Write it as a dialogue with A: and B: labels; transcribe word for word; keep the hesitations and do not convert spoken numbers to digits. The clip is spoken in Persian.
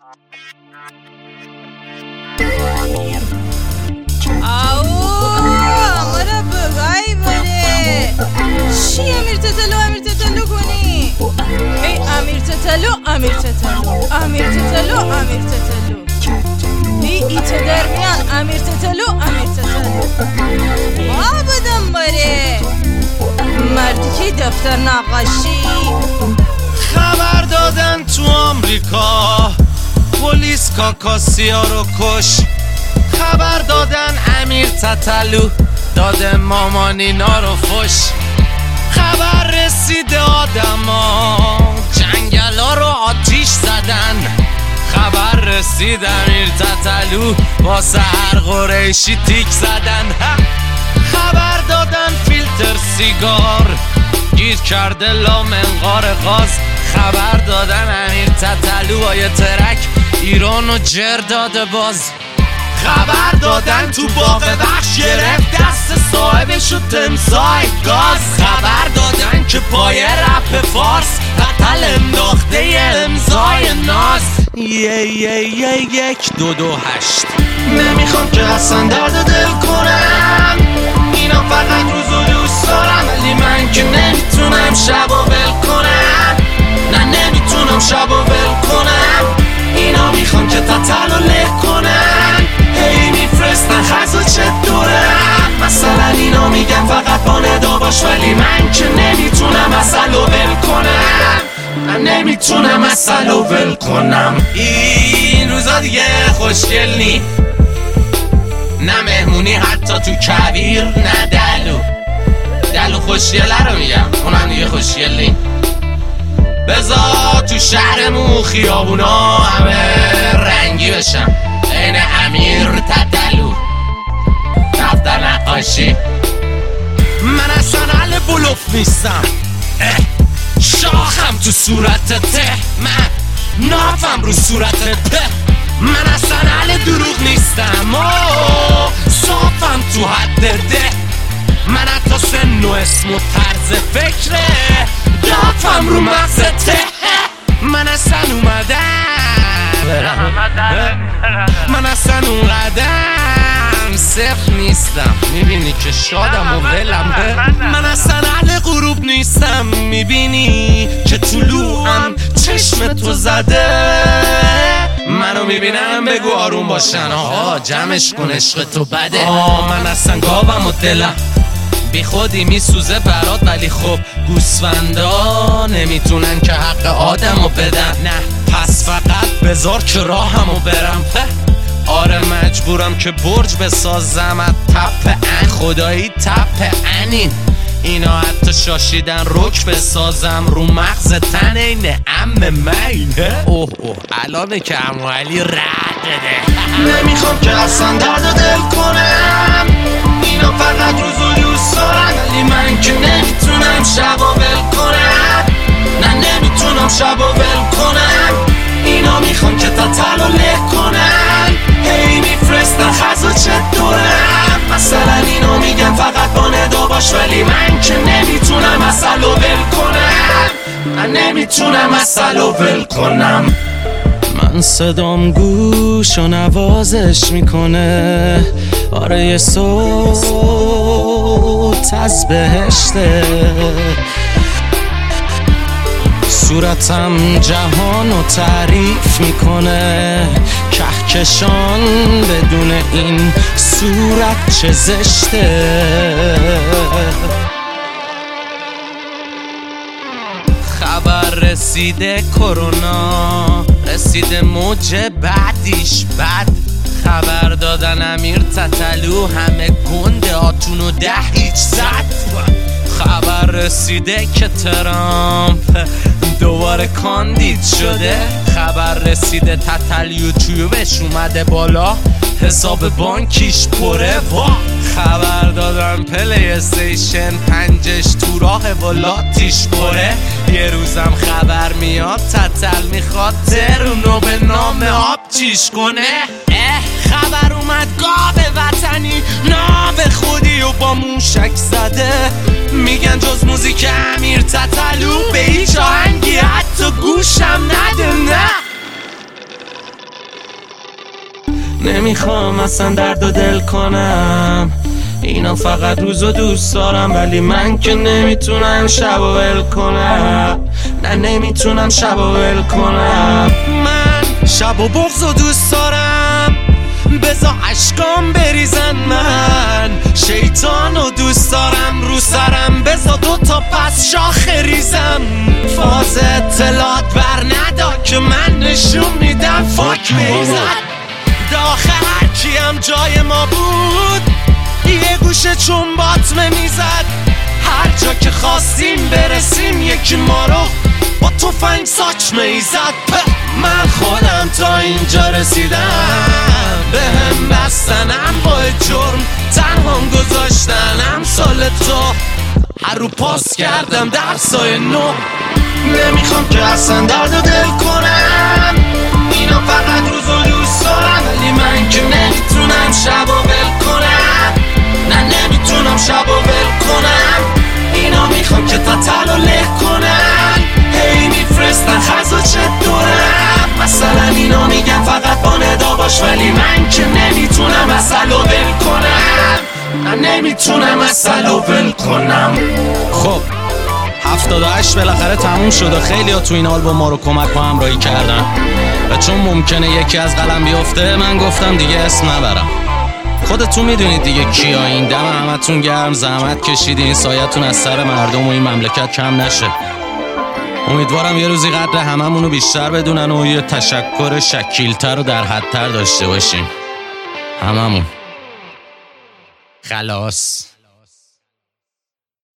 A: مرا بگای باره چی امیر تتلو امیر تتلو کنی؟ ای امیر تتلو امیر تتلو امیر تتلو امیر تتلو ای ایت در میان امیر تتلو امیر تتلو با بدم باره مردی که دفتر نقاشی
B: خبر دادن تو آمریکا پلیس کاکاسیا رو کش. خبر دادن امیر تتلو داده مامانینا رو فش. خبر رسیده آدما جنگلا رو آتیش زدن. خبر رسید امیر تتلو واسه هر قریشی تیک زدن. خبر دادن فیلتر سیگار گیر کرده لا منقار غاز. خبر دادن امیر تتلو با یه ترک ایرانو جر داده باز. خبر دادن تو باغ وحش گرفت دست صاحبشو تمساح گاز. خبر دادن که پای رپ فارس قتل انداخته یه امضای ناز. یه یه یه یک دو دو هشت. نمیخوام که اصلا درد دل کنم، اینا فقط روزو دوست دارم، ولی من که نمیتونم شبو ول کنم. نه نمیتونم شبو ول کنم. اینا میخوام که تتلو له کنن، هی میفرستن خزو چطورم. مثلا اینا میگن فقط با ندا باش، ولی من که نمیتونم اصلو ول کنم. من نمیتونم اصلو ول کنم. این روزا دیگه خوشگل نی، نه مهمونی حتی تو کویر، نه دلو دلو خوشگله رو میگم، اونم دیگه خوشگل نی. بذار تو شهرمون خیابونا همه رنگی بشم این امیر تتلو دفتر نقاشی. من اصلا اهل بلوف نیستم، شاخم تو صورت ته، من نافم رو صورت ته. من اصلا اهل دروغ نیستم، صافم تو حد ده. من حتی سن و اسم و طرز فکره دافم رو مغز ته. من اصلا اومدم من اصلا اونقدم صفر نیستم، میبینی که شادم و ولم. من اصلا اهل غروب نیستم، میبینی که طلوعم چشم تو زده. منو میبینم بگو آروم باشن، آها جمعش کن عشق تو بده. آه من اصلا گاوم و دلم بی خودی میسوزه برات، ولی خب گوسفندا نمیتونن که حق آدمو بدن. نه پس فقط بذار که راهمو برم. آره مجبورم که برج بسازم از تپ ان، خدایی تپ انین. اینا حتی شاشیدن رک بسازم رو مغز تن این ام مینه. اوه اوه الانه که عمو علی رد ده. نمیخوام که اصلا درد دل کنم، اینا فقط روزو دوست دارن، ولی من که نمیتونم شبو ول کنم. نه نمیتونم شبو ول کنم. اینا میخوان که تتلو له کنن، هی میفرستن خزو چطورم. مثلا اینا میگن فقط با ندا باش، ولی من که نمیتونم اصلو ول کنم. من نمیتونم اصلو ول کنم. من صدام گوش و نوازش میکنه، آره یه صوت از بهشته. صورتم جهانو تعریف میکنه، کهکشان بدون این صورت چه زشته. خبر رسیده کرونا، رسیده موج بعدیش بد. خبر دادن امیر تتلو همه گنده آتونو ده هیچ زد. خبر رسیده که ترامپ دوباره کاندید شده. خبر رسیده تتل یوتیوبش اومده بالا، حساب بانکیش پره. وا خبر دادن پلی استیشن پنجش تو راه ولاتیش پره. یه روزم خبر میاد تتل میخواد ترونو به نام آب چیش کنه. اه خبر اومد گاو وطنی ناو خودی و با موشک زده. میگن جز موزیک امیر تتلو به هیچ آهنگی حتی گوشم نده. نه نمیخوام اصلا درد و دل کنم، اینا فقط روزو دوست دارم، ولی من که نمیتونم شب و ول کنم. نه نمیتونم شب و ول کنم. من شب و بغضو دوست دارم، بزا عشقام بریزن. من شیطانو دوست دارم، رو سرم بزا دو تا پس شاخه ریزم. فاز اطلاعات بر ندا که من نشون میدم فاک میزد. داخل هر کیم جای ما بود، یه گوشه چون باطمه میزد. هر جا که خواستیم برسیم یکی ما رو با تفنگ ساچمه ایزد. من خودم تا اینجا رسیدم، به هم بستنم با جرم، تنهام گذاشتنم سال تو. هر رو پاس کردم درسای نو، نمیخوام که اصلا درد و دل کنم. اینا فقط روز و دوست دارم، ولی من که نمیتونم شب و ول کنم. نه نمیتونم شب و ول کنم. اینا میخوام که تا تل و له کنم، هی میفرستن خزا چه دورم. مثلا اینا میگن فقط با ندا باش، ولی من که نمیتونم اصل و ول کنم. من نمیتونم اصل و ول کنم. خب هفتاد و هشت بالاخره تموم شد و خیلی ها تو این آلبوم ما رو کمک و همراهی کردن، و چون ممکنه یکی از قلم بیفته من گفتم دیگه اسم نبرم. خودتون میدونید دیگه کیا. این دم همتون گرم، زحمت کشیدین، سایتون از سر مردم و این مملکت کم نشه. امیدوارم یه روزی قدر هممونو بیشتر بدونن و یه تشکر شکیلتر و در حدتر داشته باشیم هممون. خلاص.